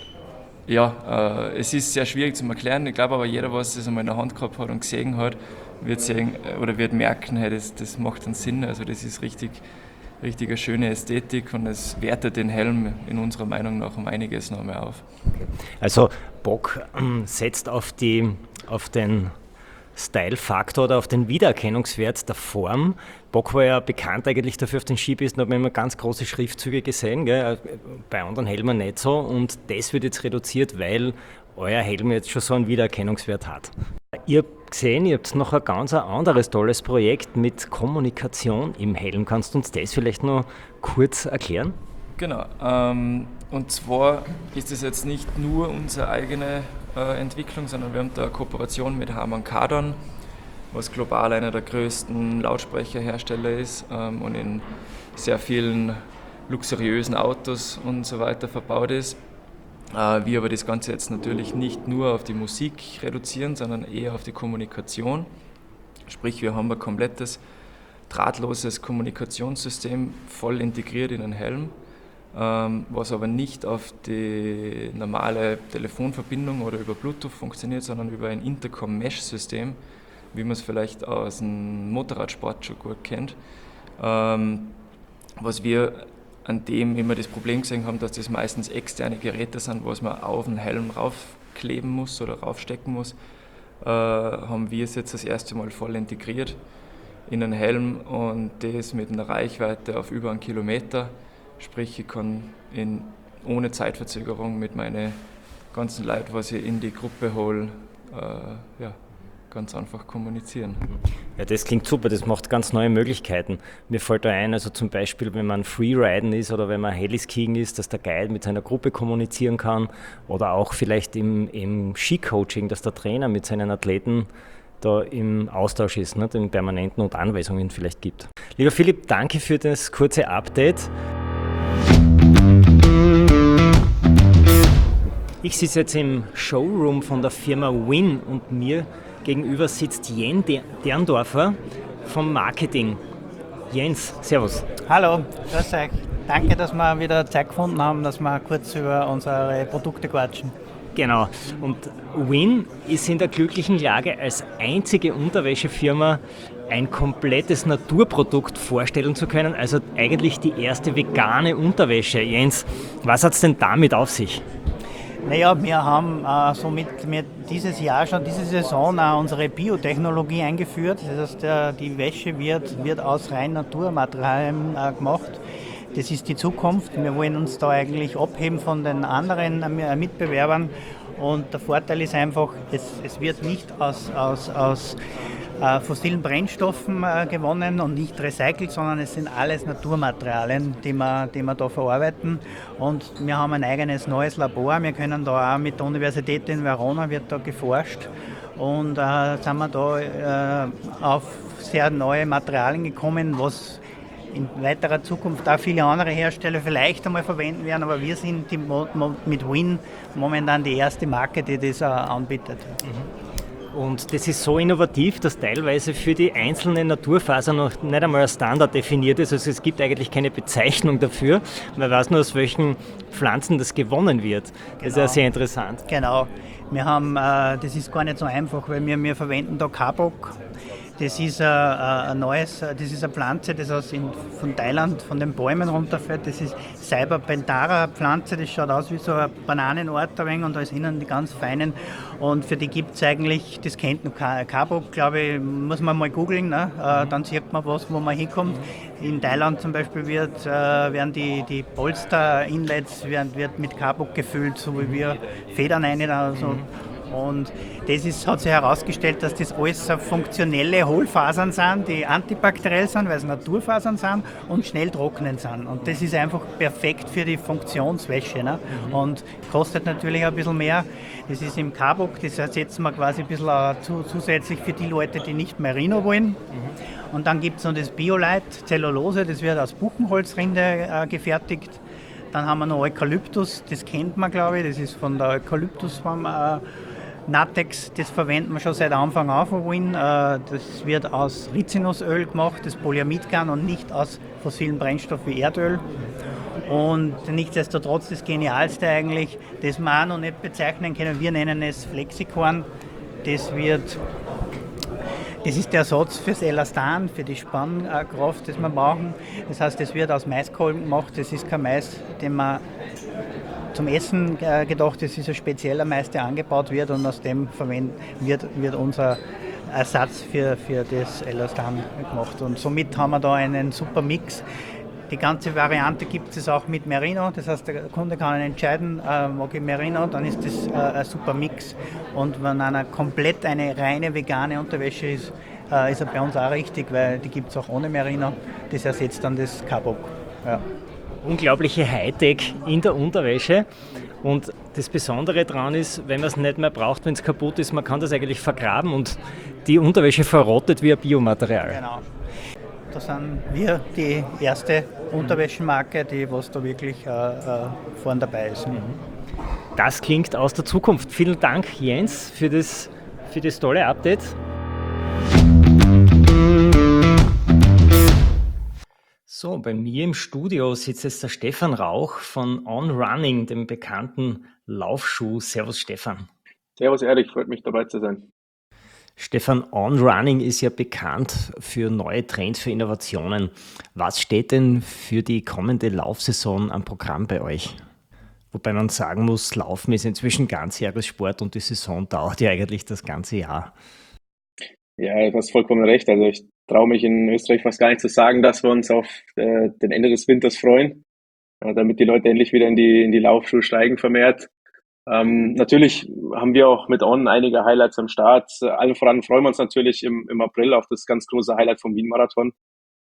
ja, äh, es ist sehr schwierig zu erklären. Ich glaube aber, jeder, was das einmal in der Hand gehabt hat und gesehen hat, wird sehen oder wird merken, hey, das, das macht einen Sinn. Also das ist richtig, richtig eine schöne Ästhetik und es wertet den Helm in unserer Meinung nach um einiges noch mehr auf. Also P O C setzt auf, die, auf den Style-Faktor oder auf den Wiedererkennungswert der Form. P O C war ja bekannt eigentlich dafür, auf den Skipisten hat man immer ganz große Schriftzüge gesehen, gell? Bei anderen Helmen nicht so, und das wird jetzt reduziert, weil euer Helm jetzt schon so einen Wiedererkennungswert hat. Ihr habt gesehen, ihr habt noch ein ganz anderes tolles Projekt mit Kommunikation im Helm. Kannst du uns das vielleicht noch kurz erklären? Genau, ähm, und zwar ist es jetzt nicht nur unsere eigene äh, Entwicklung, sondern wir haben da eine Kooperation mit Harman Kardon, was global einer der größten Lautsprecherhersteller ist ähm, und in sehr vielen luxuriösen Autos und so weiter verbaut ist. Äh, wir aber das Ganze jetzt natürlich nicht nur auf die Musik reduzieren, sondern eher auf die Kommunikation. Sprich, wir haben ein komplettes drahtloses Kommunikationssystem voll integriert in einen Helm, ähm, was aber nicht auf die normale Telefonverbindung oder über Bluetooth funktioniert, sondern über ein Intercom-Mesh-System, wie man es vielleicht aus dem Motorradsport schon gut kennt. Ähm, was wir an dem immer das Problem gesehen haben, dass das meistens externe Geräte sind, was man auf den Helm raufkleben muss oder raufstecken muss, äh, haben wir es jetzt das erste Mal voll integriert in einen Helm und das mit einer Reichweite auf über einen Kilometer. Sprich, ich kann in, ohne Zeitverzögerung mit meinen ganzen Leuten, was ich in die Gruppe hole, äh, ja, ganz einfach kommunizieren. Ja, das klingt super, das macht ganz neue Möglichkeiten. Mir fällt da ein, also zum Beispiel, wenn man Freeriden ist oder wenn man Heliskiing ist, dass der Guide mit seiner Gruppe kommunizieren kann oder auch vielleicht im, im Skicoaching, dass der Trainer mit seinen Athleten da im Austausch ist, ne, den permanenten und Anweisungen vielleicht gibt. Lieber Philipp, danke für das kurze Update. Ich sitze jetzt im Showroom von der Firma Win und mir gegenüber sitzt Jens Derndorfer vom Marketing. Jens, servus. Hallo, grüß euch. Danke, dass wir wieder Zeit gefunden haben, dass wir kurz über unsere Produkte quatschen. Genau. Und Win ist in der glücklichen Lage, als einzige Unterwäschefirma ein komplettes Naturprodukt vorstellen zu können. Also eigentlich die erste vegane Unterwäsche. Jens, was hat es denn damit auf sich? Naja, wir haben äh, somit mit dieses Jahr schon, diese Saison auch unsere Biotechnologie eingeführt. Das heißt, äh, die Wäsche wird, wird aus rein Naturmaterialien äh, gemacht. Das ist die Zukunft. Wir wollen uns da eigentlich abheben von den anderen äh, Mitbewerbern. Und der Vorteil ist einfach, es, es wird nicht aus, aus, aus äh, fossilen Brennstoffen äh, gewonnen und nicht recycelt, sondern es sind alles Naturmaterialien, die wir, die wir da verarbeiten. Und wir haben ein eigenes neues Labor. Wir können da auch mit der Universität in Verona wird da geforscht. Und äh, sind wir da äh, auf sehr neue Materialien gekommen, was in weiterer Zukunft auch viele andere Hersteller vielleicht einmal verwenden werden, aber wir sind die, mit Win momentan die erste Marke, die das anbietet. Und das ist so innovativ, dass teilweise für die einzelnen Naturfasern noch nicht einmal ein Standard definiert ist. Also es gibt eigentlich keine Bezeichnung dafür. Man weiß nur, aus welchen Pflanzen das gewonnen wird. Das genau. ist ja sehr interessant. Genau. Wir haben, äh, das ist gar nicht so einfach, weil wir, wir verwenden da Kabok. Das ist ein, ein neues, das ist eine Pflanze, das aus in, von Thailand, von den Bäumen runterfällt. Das ist Cybapentara Pflanze, das schaut aus wie so ein Bananenort ein wenig und da ist innen die ganz feinen. Und für die gibt es eigentlich, das kennt noch Kabok, glaube ich, muss man mal googeln, ne? äh, dann sieht man was, wo man hinkommt. In Thailand zum Beispiel wird, äh, werden die, die Polster-Inlets werden, wird mit Kabok gefüllt, so wie wir Federn rein oder so. Und das ist, hat sich herausgestellt, dass das alles so funktionelle Hohlfasern sind, die antibakteriell sind, weil es Naturfasern sind und schnell trocknen sind. Und das ist einfach perfekt für die Funktionswäsche. Ne? Mhm. Und kostet natürlich ein bisschen mehr. Das ist im Kabok, das ersetzen wir quasi ein bisschen zu, zusätzlich für die Leute, die nicht Merino wollen. Mhm. Und dann gibt es noch das Biolite, Zellulose, das wird aus Buchenholzrinde äh, gefertigt. Dann haben wir noch Eukalyptus, das kennt man, glaube ich, das ist von der Eukalyptusform. Äh, Natex, das verwenden wir schon seit Anfang an von Win. Das wird aus Rizinusöl gemacht, das Polyamidgarn und nicht aus fossilen Brennstoffen wie Erdöl. Und nichtsdestotrotz das Genialste eigentlich, das wir auch noch nicht bezeichnen können, wir nennen es Flexicorn. Das wird, das ist der Ersatz fürs Elastan, für die Spannkraft, das wir brauchen. Das heißt, das wird aus Maiskolben gemacht, das ist kein Mais, den man zum Essen gedacht, das ist ein spezieller Mais, der angebaut wird und aus dem verwendet wird, wird unser Ersatz für, für das Elastan gemacht. Und somit haben wir da einen super Mix. Die ganze Variante gibt es auch mit Merino, das heißt, der Kunde kann entscheiden, äh, mag ich Merino, dann ist das äh, ein super Mix. Und wenn einer komplett eine reine vegane Unterwäsche ist, äh, ist er bei uns auch richtig, weil die gibt es auch ohne Merino. Das ersetzt dann das Kabok. Ja. Unglaubliche Hightech in der Unterwäsche und das Besondere daran ist, wenn man es nicht mehr braucht, wenn es kaputt ist, man kann das eigentlich vergraben und die Unterwäsche verrottet wie ein Biomaterial. Genau. Da sind wir die erste Unterwäschemarke, die was da wirklich äh, vorn dabei ist. Mhm. Das klingt aus der Zukunft. Vielen Dank, Jens, für das, für das tolle Update. So, bei mir im Studio sitzt jetzt der Stefan Rauch von On Running, dem bekannten Laufschuh. Servus Stefan. Servus Erich, freut mich dabei zu sein. Stefan, On Running ist ja bekannt für neue Trends, für Innovationen. Was steht denn für die kommende Laufsaison am Programm bei euch? Wobei man sagen muss, Laufen ist inzwischen Ganzjahressport und die Saison dauert ja eigentlich das ganze Jahr. Ja, du hast vollkommen recht. Also ich traue mich in Österreich fast gar nicht zu sagen, dass wir uns auf äh, den Ende des Winters freuen, äh, damit die Leute endlich wieder in die, in die Laufschuhe steigen vermehrt. Ähm, natürlich haben wir auch mit On einige Highlights am Start. Äh, allen voran freuen wir uns natürlich im, im April auf das ganz große Highlight vom Wien-Marathon,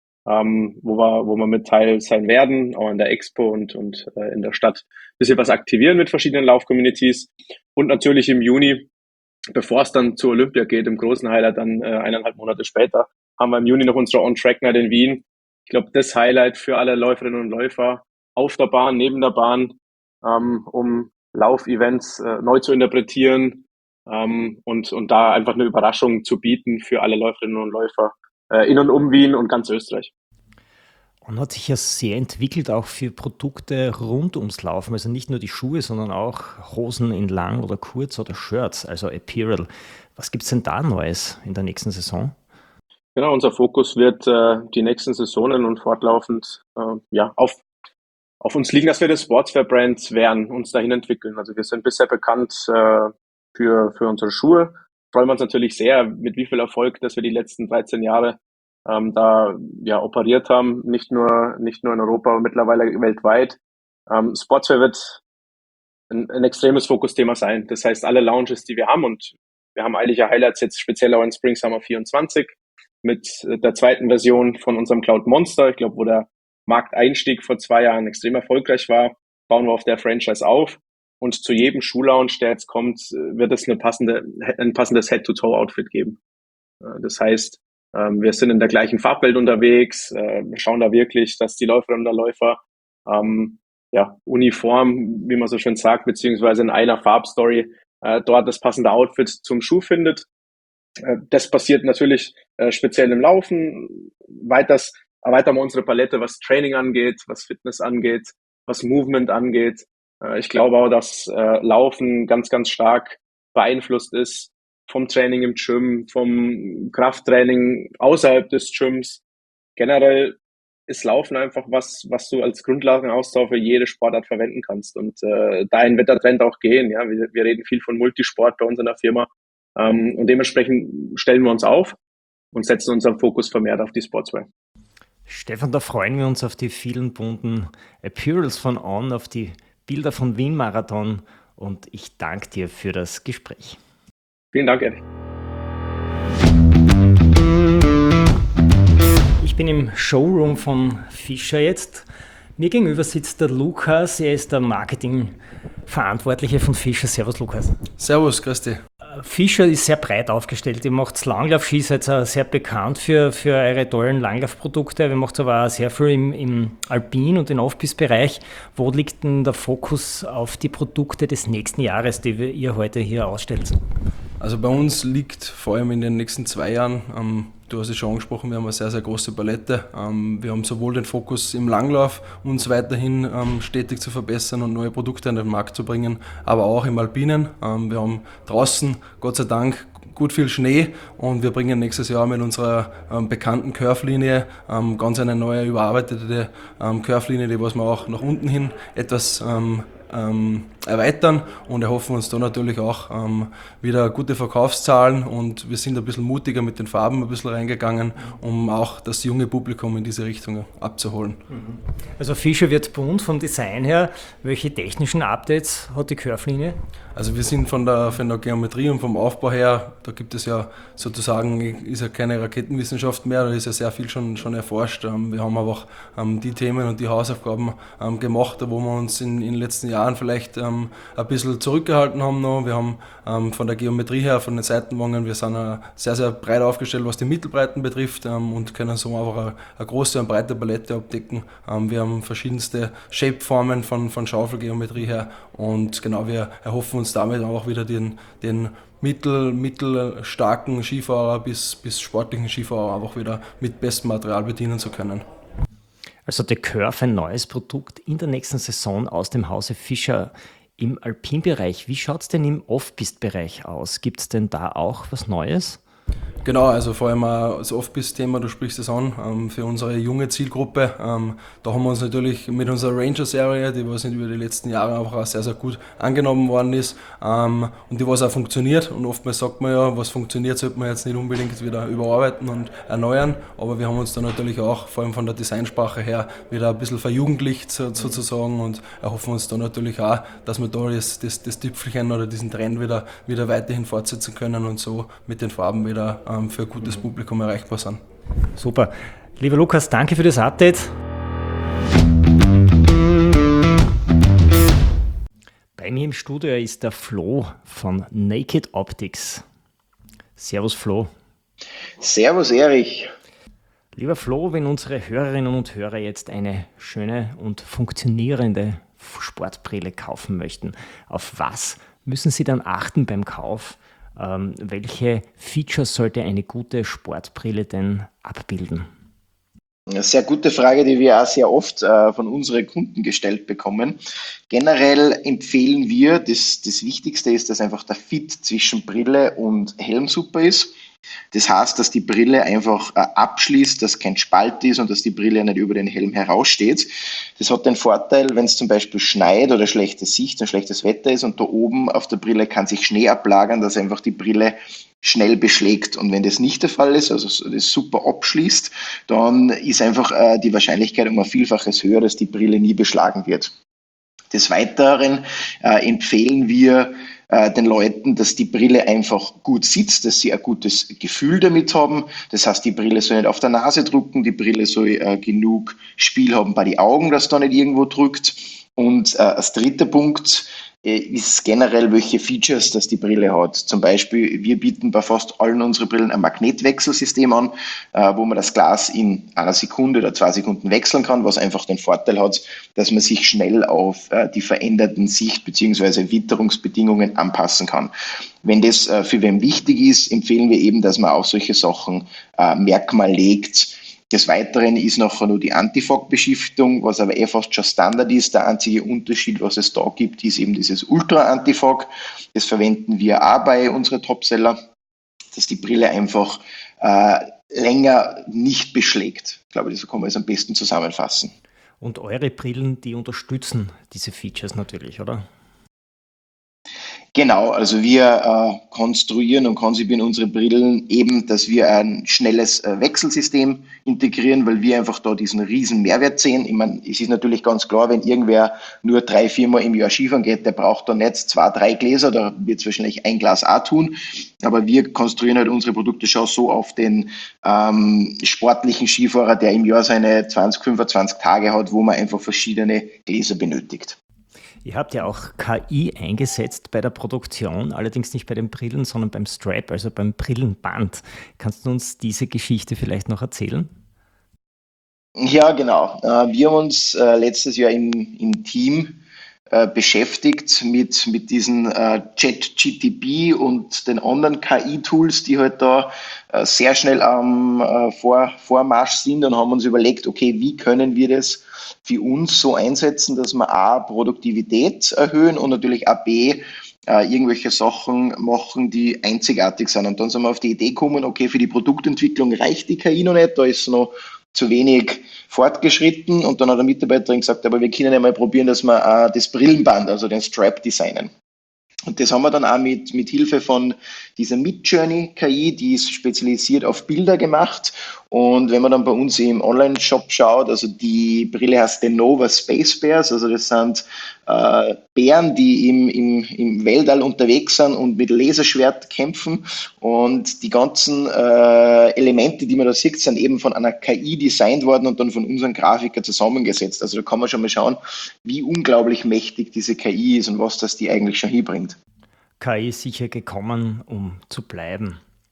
ähm, wo wir, wo wir mit Teil sein werden, auch in der Expo und, und äh, in der Stadt ein bisschen was aktivieren mit verschiedenen Lauf-Communities. Und natürlich im Juni, bevor es dann zur Olympia geht, im großen Highlight dann äh, eineinhalb Monate später, haben wir im Juni noch unsere On-Track-Night in Wien. Ich glaube, das Highlight für alle Läuferinnen und Läufer auf der Bahn, neben der Bahn, ähm, um Laufevents äh, neu zu interpretieren ähm, und, und da einfach eine Überraschung zu bieten für alle Läuferinnen und Läufer äh, in und um Wien und ganz Österreich. Und hat sich ja sehr entwickelt auch für Produkte rund ums Laufen, also nicht nur die Schuhe, sondern auch Hosen in lang oder kurz oder Shirts, also Apparel. Was gibt es denn da Neues in der nächsten Saison? Genau, unser Fokus wird äh, die nächsten Saisonen und fortlaufend äh, ja, auf, auf uns liegen, dass wir das Sportswear-Brand werden, uns dahin entwickeln. Also wir sind bisher bekannt äh, für, für unsere Schuhe. Freuen wir uns natürlich sehr, mit wie viel Erfolg, dass wir die letzten dreizehn Jahre ähm, da ja operiert haben, nicht nur nicht nur in Europa, aber mittlerweile weltweit. Ähm, Sportswear wird ein, ein extremes Fokusthema sein. Das heißt, alle Launches, die wir haben, und wir haben einige Highlights jetzt speziell auch in Spring Summer vierundzwanzig mit der zweiten Version von unserem Cloud Monster. Ich glaube, wo der Markteinstieg vor zwei Jahren extrem erfolgreich war, bauen wir auf der Franchise auf. Und zu jedem Schuhlaunch, der jetzt kommt, wird es eine passende, ein passendes Head-to-Toe-Outfit geben. Das heißt, wir sind in der gleichen Farbwelt unterwegs. Wir schauen da wirklich, dass die Läuferinnen und Läufer ähm, ja, uniform, wie man so schön sagt, beziehungsweise in einer Farbstory äh, dort das passende Outfit zum Schuh findet. Äh, das passiert natürlich äh, speziell im Laufen. Weiters erweitern wir unsere Palette, was Training angeht, was Fitness angeht, was Movement angeht. Äh, ich glaube auch, dass äh, Laufen ganz, ganz stark beeinflusst ist vom Training im Gym, vom Krafttraining außerhalb des Gyms. Generell ist Laufen einfach was, was du als Grundlagenausdauer für jede Sportart verwenden kannst. Und äh, dahin wird der Trend auch gehen. Ja, wir, wir reden viel von Multisport bei uns in der Firma. Ähm, und dementsprechend stellen wir uns auf und setzen unseren Fokus vermehrt auf die Sportswear. Stefan, da freuen wir uns auf die vielen bunten Apparels von On, auf die Bilder von Wien Marathon. Und ich danke dir für das Gespräch. Vielen Dank, Eddie. Ich bin im Showroom von Fischer jetzt. Mir gegenüber sitzt der Lukas, er ist der Marketingverantwortliche von Fischer. Servus Lukas. Servus, grüß dich. Fischer ist sehr breit aufgestellt. Ihr macht Langlaufski, seid sehr bekannt für, für eure tollen Langlaufprodukte. Ihr macht aber auch sehr viel im, im Alpin- und im Off-Piste-Bereich. Wo liegt denn der Fokus auf die Produkte des nächsten Jahres, die ihr heute hier ausstellt? Also bei uns liegt vor allem in den nächsten zwei Jahren, ähm, du hast es schon angesprochen, wir haben eine sehr, sehr große Palette. Ähm, wir haben sowohl den Fokus im Langlauf, uns weiterhin ähm, stetig zu verbessern und neue Produkte an den Markt zu bringen, aber auch im Alpinen. Ähm, wir haben draußen, Gott sei Dank, gut viel Schnee und wir bringen nächstes Jahr mit unserer ähm, bekannten Curve-Linie ähm, ganz eine neue, überarbeitete ähm, Curve-Linie, die was wir auch nach unten hin etwas ähm, ähm, erweitern und erhoffen uns da natürlich auch ähm, wieder gute Verkaufszahlen und wir sind ein bisschen mutiger mit den Farben ein bisschen reingegangen, um auch das junge Publikum in diese Richtung abzuholen. Also Fischer wird bunt vom Design her. Welche technischen Updates hat die Curve-Linie? Also wir sind von der, von der Geometrie und vom Aufbau her, da gibt es ja sozusagen, ist ja keine Raketenwissenschaft mehr, da ist ja sehr viel schon, schon erforscht. Wir haben aber auch ähm, die Themen und die Hausaufgaben ähm, gemacht, wo wir uns in, in den letzten Jahren vielleicht ähm, ein bisschen zurückgehalten haben noch. Wir haben ähm, von der Geometrie her, von den Seitenwangen, wir sind äh, sehr, sehr breit aufgestellt, was die Mittelbreiten betrifft ähm, und können so einfach eine, eine große und breite Palette abdecken. Ähm, wir haben verschiedenste Shapeformen von, von Schaufelgeometrie her Und genau, wir erhoffen uns damit auch wieder den, den mittel, mittelstarken Skifahrer bis, bis sportlichen Skifahrer einfach wieder mit bestem Material bedienen zu können. Also The Curve, ein neues Produkt in der nächsten Saison aus dem Hause Fischer im Alpinbereich. Wie schaut es denn im Off-Pist-Bereich aus? Gibt es denn da auch was Neues? Genau, also vor allem auch das Off-Pist-Thema, du sprichst es an, ähm, für unsere junge Zielgruppe. Ähm, da haben wir uns natürlich mit unserer Ranger-Serie, die was über die letzten Jahre einfach auch sehr, sehr gut angenommen worden ist ähm, und die was auch funktioniert. Und oftmals sagt man ja, was funktioniert, sollte man jetzt nicht unbedingt wieder überarbeiten und erneuern. Aber wir haben uns da natürlich auch, vor allem von der Designsprache her, wieder ein bisschen verjugendlicht sozusagen und erhoffen uns da natürlich auch, dass wir da das, das, das Tüpfelchen oder diesen Trend wieder, wieder weiterhin fortsetzen können und so mit den Farben wieder für ein gutes Publikum erreichbar sind. Super. Lieber Lukas, danke für das Update. Bei mir im Studio ist der Flo von Naked Optics. Servus Flo. Servus Erich. Lieber Flo, wenn unsere Hörerinnen und Hörer jetzt eine schöne und funktionierende Sportbrille kaufen möchten, auf was müssen sie dann achten beim Kauf? Ähm, welche Features sollte eine gute Sportbrille denn abbilden? Eine sehr gute Frage, die wir auch sehr oft äh, von unseren Kunden gestellt bekommen. Generell empfehlen wir, das, das Wichtigste ist, dass einfach der Fit zwischen Brille und Helm super ist. Das heißt, dass die Brille einfach äh, abschließt, dass kein Spalt ist und dass die Brille nicht über den Helm heraussteht. Das hat den Vorteil, wenn es zum Beispiel schneit oder schlechte Sicht und schlechtes Wetter ist und da oben auf der Brille kann sich Schnee ablagern, dass einfach die Brille schnell beschlägt. Und wenn das nicht der Fall ist, also das super abschließt, dann ist einfach äh, die Wahrscheinlichkeit um ein Vielfaches höher, dass die Brille nie beschlagen wird. Des Weiteren äh, empfehlen wir äh, den Leuten, dass die Brille einfach gut sitzt, dass sie ein gutes Gefühl damit haben. Das heißt, die Brille soll nicht auf der Nase drücken, die Brille soll äh, genug Spiel haben bei den Augen, dass da nicht irgendwo drückt. Und äh, als dritter Punkt äh, ist generell, welche Features das die Brille hat. Zum Beispiel, wir bieten bei fast allen unseren Brillen ein Magnetwechselsystem an, äh, wo man das Glas in einer Sekunde oder zwei Sekunden wechseln kann, was einfach den Vorteil hat, dass man sich schnell auf äh, die veränderten Sicht- bzw. Witterungsbedingungen anpassen kann. Wenn das äh, für wen wichtig ist, empfehlen wir eben, dass man auf solche Sachen äh, Merkmal legt. Des Weiteren ist noch nur die Antifog-Beschriftung, was aber eh fast schon Standard ist. Der einzige Unterschied, was es da gibt, ist eben dieses Ultra-Antifog. Das verwenden wir auch bei unseren Topseller, dass die Brille einfach äh, länger nicht beschlägt. Ich glaube, das kann man es am besten zusammenfassen. Und eure Brillen, die unterstützen diese Features natürlich, oder? Genau, also wir äh, konstruieren und konzipieren unsere Brillen eben, dass wir ein schnelles äh, Wechselsystem integrieren, weil wir einfach da diesen riesen Mehrwert sehen. Ich meine, es ist natürlich ganz klar, wenn irgendwer nur drei, viermal im Jahr Skifahren geht, der braucht da nicht zwei, drei Gläser, da wird es wahrscheinlich ein Glas auch tun. Aber wir konstruieren halt unsere Produkte schon so auf den ähm, sportlichen Skifahrer, der im Jahr seine zwanzig, fünfundzwanzig Tage hat, wo man einfach verschiedene Gläser benötigt. Ihr habt ja auch K I eingesetzt bei der Produktion, allerdings nicht bei den Brillen, sondern beim Strap, also beim Brillenband. Kannst du uns diese Geschichte vielleicht noch erzählen? Ja, genau. Wir haben uns letztes Jahr im, im Team beschäftigt mit, mit diesen ChatGPT und den anderen K I-Tools, die halt da sehr schnell am Vor, Vormarsch sind, und haben uns überlegt, okay, wie können wir das für uns so einsetzen, dass wir A, Produktivität erhöhen und natürlich auch B, äh, irgendwelche Sachen machen, die einzigartig sind. Und dann sind wir auf die Idee gekommen, okay, für die Produktentwicklung reicht die K I noch nicht, da ist noch zu wenig fortgeschritten. Und dann hat der Mitarbeiterin gesagt, aber wir können ja mal probieren, dass wir äh, das Brillenband, also den Strap designen. Und das haben wir dann auch mit, mit Hilfe von dieser Midjourney-K I, die ist spezialisiert auf Bilder gemacht. Und wenn man dann bei uns im Online-Shop schaut, also die Brille heißt Denova Space Bears, also das sind äh, Bären, die im, im, im Weltall unterwegs sind und mit Laserschwert kämpfen. Und die ganzen äh, Elemente, die man da sieht, sind eben von einer K I designt worden und dann von unseren Grafikern zusammengesetzt. Also da kann man schon mal schauen, wie unglaublich mächtig diese K I ist und was das die eigentlich schon hinbringt. K I ist sicher gekommen, um zu bleiben.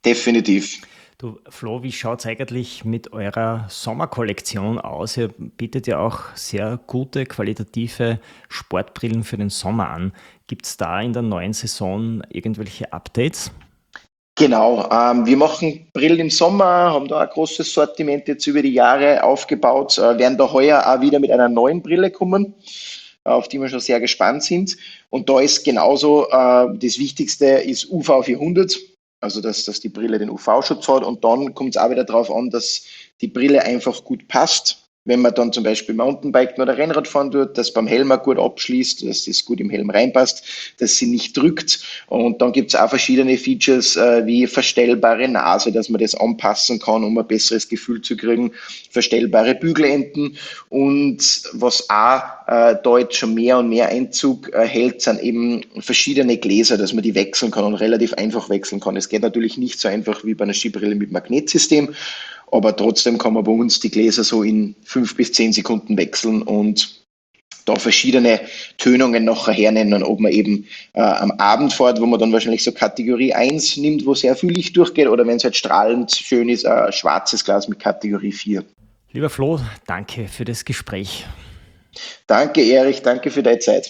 Definitiv. Du, Flo, wie schaut es eigentlich mit eurer Sommerkollektion aus? Ihr bietet ja auch sehr gute, qualitative Sportbrillen für den Sommer an. Gibt es da in der neuen Saison irgendwelche Updates? Genau, ähm, wir machen Brillen im Sommer, haben da ein großes Sortiment jetzt über die Jahre aufgebaut, äh, werden da heuer auch wieder mit einer neuen Brille kommen, äh, auf die wir schon sehr gespannt sind. Und da ist genauso, äh, das Wichtigste ist U V vierhundert, also dass, dass die Brille den U V-Schutz hat, und dann kommt es auch wieder darauf an, dass die Brille einfach gut passt. Wenn man dann zum Beispiel Mountainbiken oder Rennrad fahren tut, dass beim Helm auch gut abschließt, dass das gut im Helm reinpasst, dass sie nicht drückt. Und dann gibt es auch verschiedene Features äh, wie verstellbare Nase, dass man das anpassen kann, um ein besseres Gefühl zu kriegen, verstellbare Bügelenden. Und was auch äh, da jetzt schon mehr und mehr Einzug äh, hält, sind eben verschiedene Gläser, dass man die wechseln kann und relativ einfach wechseln kann. Es geht natürlich nicht so einfach wie bei einer Skibrille mit Magnetsystem, aber trotzdem kann man bei uns die Gläser so in fünf bis zehn Sekunden wechseln und da verschiedene Tönungen nachher hernennen, ob man eben äh, am Abend fährt, wo man dann wahrscheinlich so Kategorie eins nimmt, wo sehr viel Licht durchgeht, oder wenn es halt strahlend schön ist, ein schwarzes Glas mit Kategorie vier. Lieber Flo, danke für das Gespräch. Danke, Erich, danke für deine Zeit.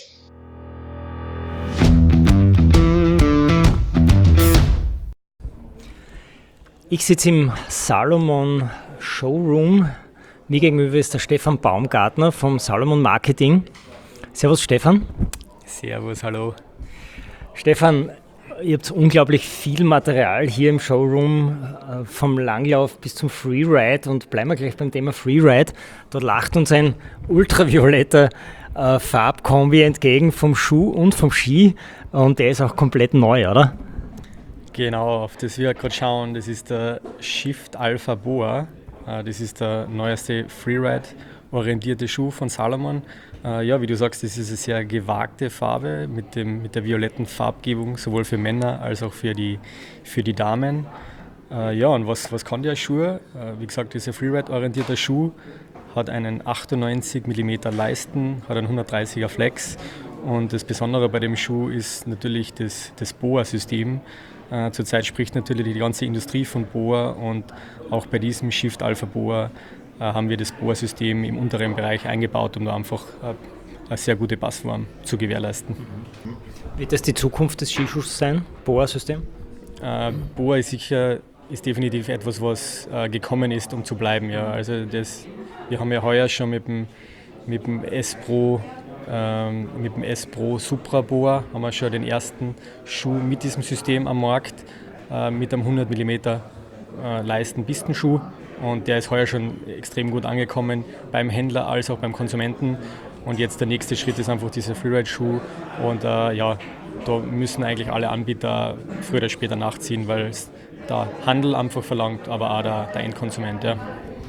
Ich sitze im Salomon Showroom. Mir gegenüber ist der Stefan Baumgartner vom Salomon Marketing. Servus Stefan. Servus, hallo. Stefan, ihr habt unglaublich viel Material hier im Showroom, vom Langlauf bis zum Freeride, und bleiben wir gleich beim Thema Freeride. Dort lacht uns ein ultravioletter äh, Farbkombi entgegen vom Schuh und vom Ski, und der ist auch komplett neu, oder? Genau, auf das wir gerade schauen, das ist der Shift Alpha Boa. Das ist der neueste Freeride-orientierte Schuh von Salomon. Ja, wie du sagst, das ist eine sehr gewagte Farbe mit, dem, mit der violetten Farbgebung, sowohl für Männer als auch für die, für die Damen. Ja, und was, was kann der Schuh? Wie gesagt, dieser Freeride-orientierter Schuh hat einen achtundneunzig Millimeter Leisten, hat einen hundertdreißiger Flex, und das Besondere bei dem Schuh ist natürlich das, das Boa-System. Äh, zurzeit spricht natürlich die ganze Industrie von Boa, und auch bei diesem Shift Alpha Boa äh, haben wir das Boa-System im unteren Bereich eingebaut, um da einfach äh, eine sehr gute Passform zu gewährleisten. Wird das die Zukunft des Skischuhs sein, Boa-System? Äh, Boa ist sicher ist definitiv etwas, was äh, gekommen ist, um zu bleiben. Ja. Also das, wir haben ja heuer schon mit dem, mit dem S-Pro Ähm, mit dem S-Pro Supra Boa haben wir schon den ersten Schuh mit diesem System am Markt, äh, mit einem hundert Millimeter äh, Leisten-Pistenschuh, und der ist heuer schon extrem gut angekommen beim Händler als auch beim Konsumenten, und jetzt der nächste Schritt ist einfach dieser Freeride-Schuh, und äh, ja, da müssen eigentlich alle Anbieter früher oder später nachziehen, weil es der Handel einfach verlangt, aber auch der, der Endkonsument. Ja.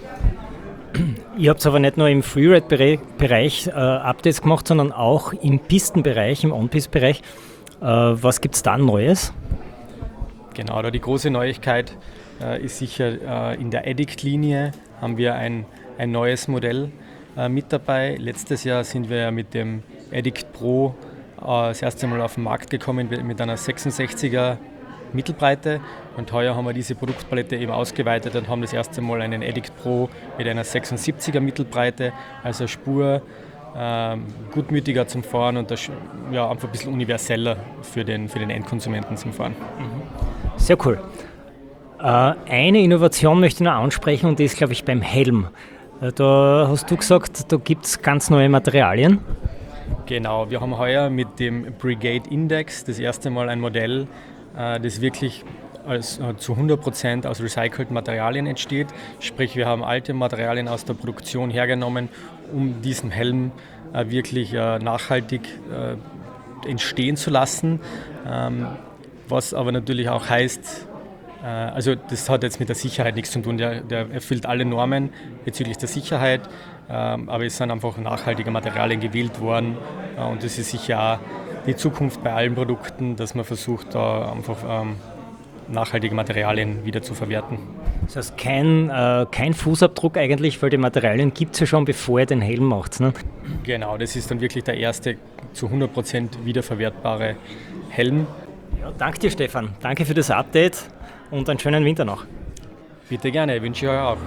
Ihr habt aber nicht nur im Freeride-Bereich äh, Updates gemacht, sondern auch im Pistenbereich, im On-Piste-Bereich. Äh, was gibt es da Neues? Genau, da die große Neuigkeit äh, ist sicher, äh, in der Addict-Linie haben wir ein, ein neues Modell äh, mit dabei. Letztes Jahr sind wir mit dem Addict Pro äh, das erste Mal auf den Markt gekommen mit einer sechsundsechziger Mittelbreite, und heuer haben wir diese Produktpalette eben ausgeweitet und haben das erste Mal einen Addict Pro mit einer sechsundsiebziger Mittelbreite, also Spur ähm, gutmütiger zum Fahren und das, ja, einfach ein bisschen universeller für den, für den Endkonsumenten zum Fahren. Sehr cool. Äh, eine Innovation möchte ich noch ansprechen, und die ist, glaube ich, beim Helm. Äh, da hast du gesagt, da gibt es ganz neue Materialien. Genau, wir haben heuer mit dem Brigade Index das erste Mal ein Modell, das wirklich als, zu hundert Prozent aus recycelten Materialien entsteht. Sprich, wir haben alte Materialien aus der Produktion hergenommen, um diesen Helm äh, wirklich äh, nachhaltig äh, entstehen zu lassen. Ähm, was aber natürlich auch heißt, äh, also das hat jetzt mit der Sicherheit nichts zu tun. Der, der erfüllt alle Normen bezüglich der Sicherheit, äh, aber es sind einfach nachhaltige Materialien gewählt worden, äh, und das ist sicher auch die Zukunft bei allen Produkten, dass man versucht, da einfach ähm, nachhaltige Materialien wieder zu verwerten. Das heißt, kein, äh, kein Fußabdruck eigentlich, weil die Materialien gibt es ja schon, bevor ihr den Helm macht. Ne? Genau, das ist dann wirklich der erste zu hundert Prozent wiederverwertbare Helm. Ja, danke dir, Stefan. Danke für das Update und einen schönen Winter noch. Bitte gerne, wünsche ich euch auch.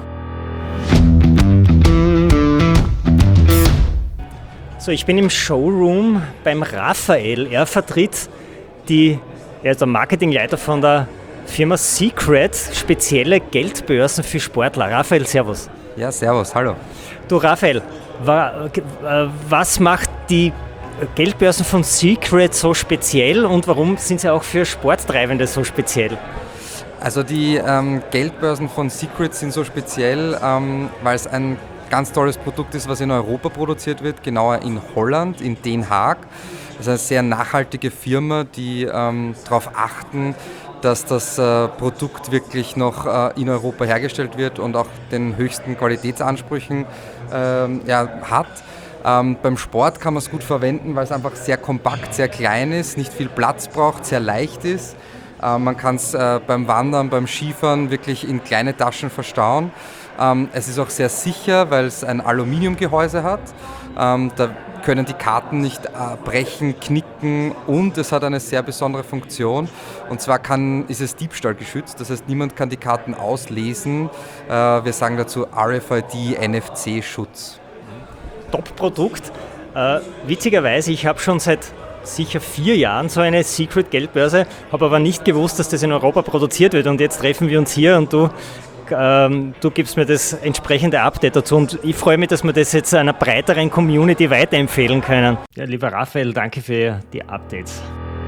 So, ich bin im Showroom beim Raphael. Er vertritt die, er ist der Marketingleiter von der Firma Secret, spezielle Geldbörsen für Sportler. Raphael, servus. Ja, servus, hallo. Du Raphael, wa, was macht die Geldbörsen von Secret so speziell und warum sind sie auch für Sporttreibende so speziell? Also die ähm, Geldbörsen von Secret sind so speziell, ähm, weil es ein ganz tolles Produkt ist, was in Europa produziert wird, genauer in Holland, in Den Haag. Das ist eine sehr nachhaltige Firma, die ähm, darauf achten, dass das äh, Produkt wirklich noch äh, in Europa hergestellt wird und auch den höchsten Qualitätsansprüchen ähm, ja, hat. Ähm, beim Sport kann man es gut verwenden, weil es einfach sehr kompakt, sehr klein ist, nicht viel Platz braucht, sehr leicht ist. Äh, man kann es äh, beim Wandern, beim Skifahren wirklich in kleine Taschen verstauen. Ähm, es ist auch sehr sicher, weil es ein Aluminiumgehäuse hat. Ähm, da können die Karten nicht äh, brechen, knicken und es hat eine sehr besondere Funktion. Und zwar kann, ist es diebstahlgeschützt, das heißt, niemand kann die Karten auslesen. Äh, wir sagen dazu R F I D, N F C-Schutz. Top-Produkt. Äh, witzigerweise, ich habe schon seit sicher vier Jahren so eine Secret-Geldbörse, habe aber nicht gewusst, dass das in Europa produziert wird und jetzt treffen wir uns hier und du Ähm, du gibst mir das entsprechende Update dazu und ich freue mich, dass wir das jetzt einer breiteren Community weiterempfehlen können. Ja, lieber Raphael, danke für die Updates.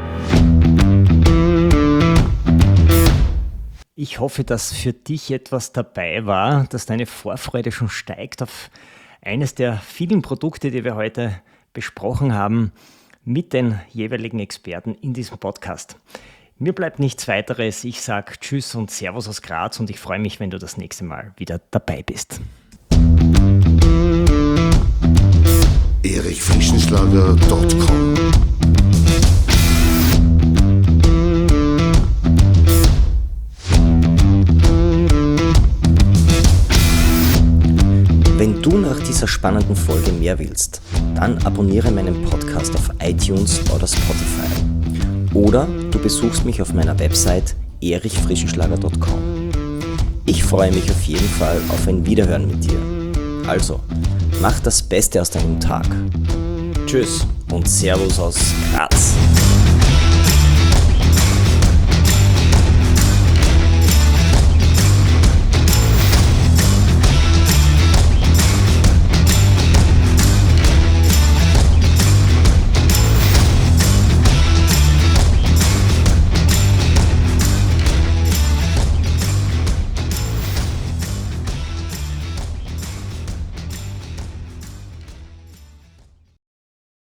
Ich hoffe, dass für dich etwas dabei war, dass deine Vorfreude schon steigt auf eines der vielen Produkte, die wir heute besprochen haben, mit den jeweiligen Experten in diesem Podcast. Mir bleibt nichts weiteres. Ich sage Tschüss und Servus aus Graz und ich freue mich, wenn du das nächste Mal wieder dabei bist. erich frischenschlager punkt com Wenn du nach dieser spannenden Folge mehr willst, dann abonniere meinen Podcast auf iTunes oder Spotify. Oder du besuchst mich auf meiner Website erich frischenschlager punkt com. Ich freue mich auf jeden Fall auf ein Wiederhören mit dir. Also, mach das Beste aus deinem Tag. Tschüss und Servus aus Graz.